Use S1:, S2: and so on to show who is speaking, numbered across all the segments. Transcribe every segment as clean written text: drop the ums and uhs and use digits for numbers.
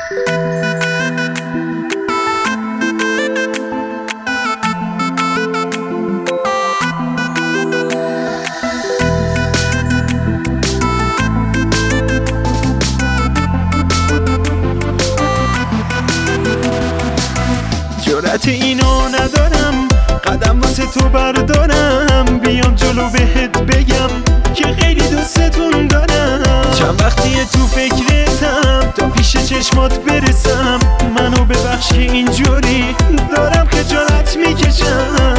S1: جرأت اینو ندارم قدم واسه تو بردارم، بیام جلو بهت بگم که خیلی دوستتون دارم. چند وقتیه تو فکرتم تا پیش چشمات برسم، منو ببخش که اینجوری دارم خجالت میکشم.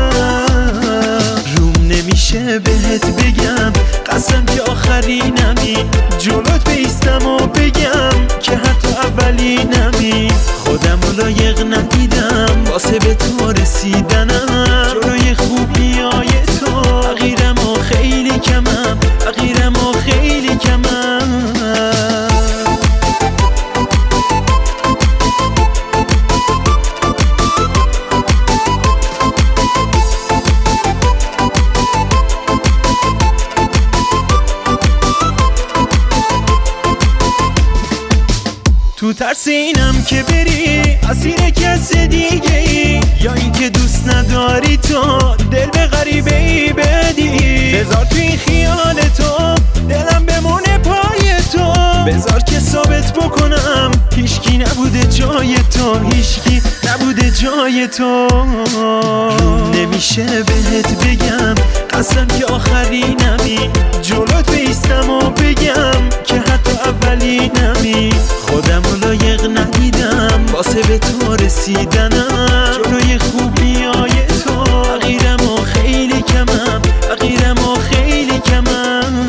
S1: روم نمیشه بهت بگم قسم که آخرینمی، جلوت بیستم و بگم که حتی اولینمی. خودم رو لایق ندیدم واسه به تو رسیدنم، جلوی خوبیای تو تغییرم و خیلی کمم، تغییرم و خیلی کمم. تو ترس اینم که بری اسیر کس دیگه ای، یا اینکه دوست نداری تو دل به غریبه ای بدی. بذار تو این خیال تو دلم بمونه پای تو، بذار که ثابت بکنم هیچکی نبوده جای تو، هیچکی نبوده جای تو. نمیشه بهت بگم قسم که آخرینمی، جلوت بیستم و بگم که حتی اولینمی. خودم رو لایق ندیدم واسه به تو رسیدنم، جلوی خوبیای تو تغییرم و خیلی کمم، تغییرم و خیلی کمم.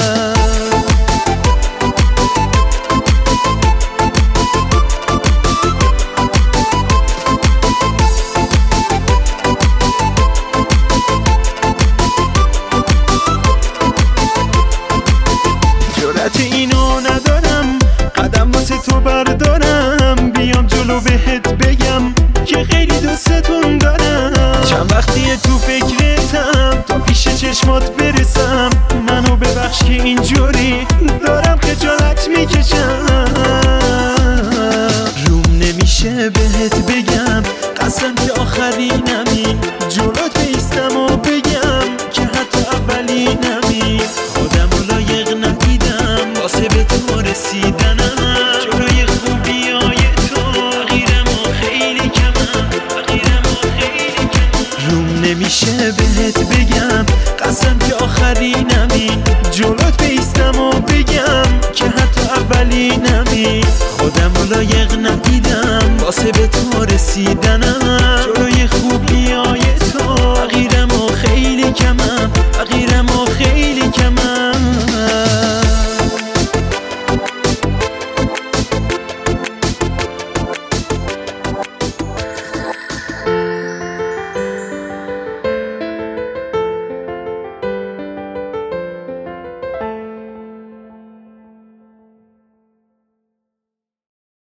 S1: جرأت اینو ندارم قدم واسه تو بردارم، بیام جلو بهت بگم که خیلی دوستتون دارم. چند وقتیه تو فکرتم تا پیش چشمات برسم، منو ببخش که اینجوری دارم خجالت میکشم. روم نمیشه بهت بگم قسم که آخرینمی، جلوت بیستم و بگم که حتی اولینمی. خودم رو لایق ندیدم واسه به تو رسیدنم، جلوی خوبیای تو تغییرم و خیلی کمم، تغییرم و خیلی کمم. روم نمیشه بهت بگم قسم که آخرینمی، جلوت بیستم و بگم که حتی اولینمی. خودم رو لایق ندیدم واسه به تو رسیدنم.